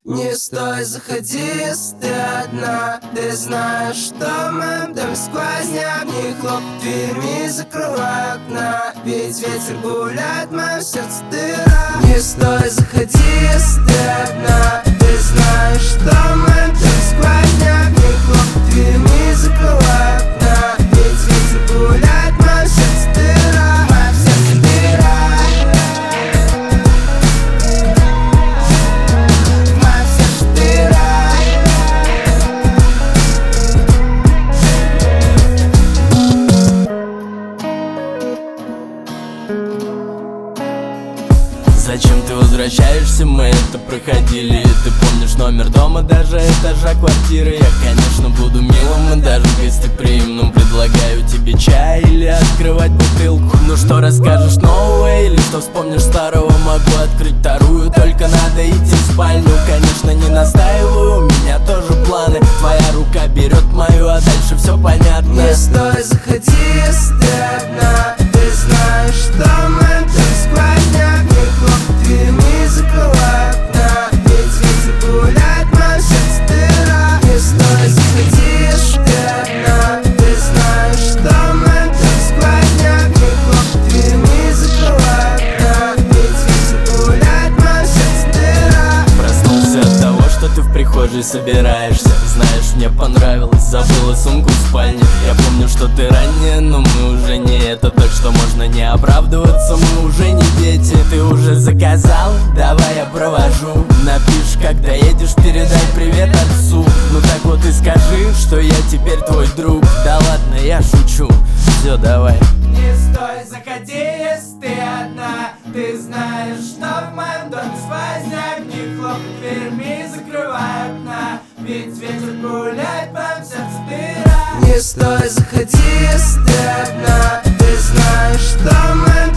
Не стой, заходи, если ты одна. Ты знаешь, что в моем доме сквозняк. Не хлопай дверьми, закрывай окна, ведь ветер гуляет, в моем сердце дыра. Не стой, заходи, если ты одна. Ты знаешь, что в моем доме сквозняк. Не хлопай дверьми, закрывай окна, ведь ветер гуляет, в моем сердце дыра. В моем сердце дыра. Зачем ты возвращаешься, мы это проходили. Ты помнишь номер дома, даже этажа квартиры. Я, конечно, буду милым и даже гостеприимным. Предлагаю тебе чай или открывать бутылку. Ну что расскажешь нового или что вспомнишь старого? Могу открыть вторую, только надо идти в спальню. Конечно, не настаиваю, у меня тоже планы. Твоя рука берет мою, а дальше все понятно. Не стой, заходи, если ты одна. Ты знаешь, что в моем доме сквозняк. Не хлопай дверьми, закрывай окна, ведь ветер гуляет, в моем сердце дыра. Не стой, заходи, если ты одна. Ты знаешь, что в моем доме сквозняк. Не хлопай дверьми, закрывай окна, ведь ветер гуляет, в моем сердце дыра. Проснулся от того, что ты в прихожей собираешься. Знаешь, мне понравилось, забыла сумку в спальне. Я помню, что ты ранняя, но мы уже не это. Так что можно не оправдываться, мы уже не дети. Ты уже заказал? Давай я провожу. Напишешь, когда едешь, передай привет отцу. Ну так вот и скажи, что я теперь твой друг. Да ладно, я шучу. Все, давай. Не стой, заходи, если ты одна. Ты знаешь, что в моем доме сквозняк. Не хлопай дверьми, закрывай окна, ведь ветер гуляет, в моем сердце дыра. Не стой, заходи, если ты одна. Ты знаешь, что в моем